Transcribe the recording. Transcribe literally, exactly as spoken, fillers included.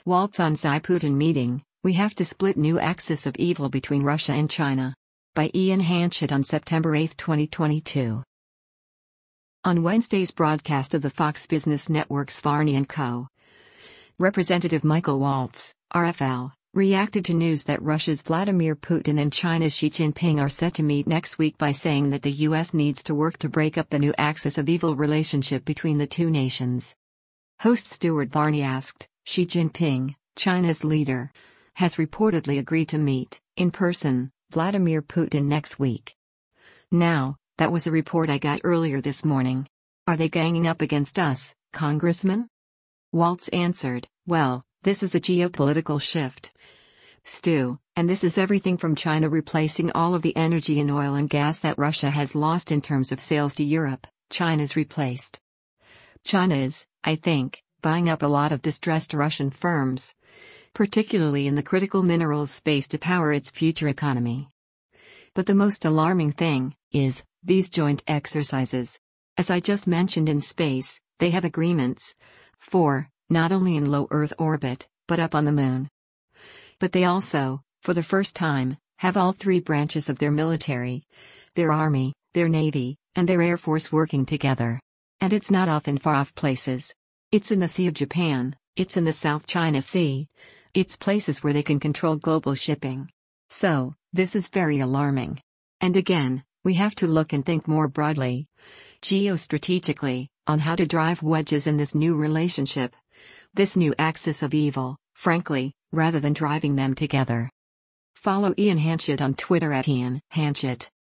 Waltz on Xi Putin meeting, we have to split new axis of evil between Russia and China. By Ian Hanchett on September eighth twenty twenty-two. On Wednesday's broadcast of the Fox Business Network's Varney and Co., Representative Michael Waltz, R F L, reacted to news that Russia's Vladimir Putin and China's Xi Jinping are set to meet next week by saying that the U S needs to work to break up the new axis of evil relationship between the two nations. Host Stuart Varney asked, Xi Jinping, China's leader, has reportedly agreed to meet, in person, Vladimir Putin next week. Now, that was a report I got earlier this morning. Are they ganging up against us, Congressman? Waltz answered, well, this is a geopolitical shift, Stu, and this is everything from China replacing all of the energy and oil and gas that Russia has lost in terms of sales to Europe. China's replaced. China is, I think, buying up a lot of distressed Russian firms, particularly in the critical minerals space to power its future economy. But the most alarming thing is these joint exercises. As I just mentioned in space, they have agreements for, not only in low Earth orbit, but up on the moon. But they also, for the first time, have all three branches of their military, their army, their navy, and their air force working together. And it's not off in far-off places. It's in the Sea of Japan, it's in the South China Sea. It's places where they can control global shipping. So, this is very alarming. And again, we have to look and think more broadly, geostrategically, on how to drive wedges in this new relationship, this new axis of evil, frankly, rather than driving them together. Follow Ian Hanchett on Twitter at Ian Hanchett.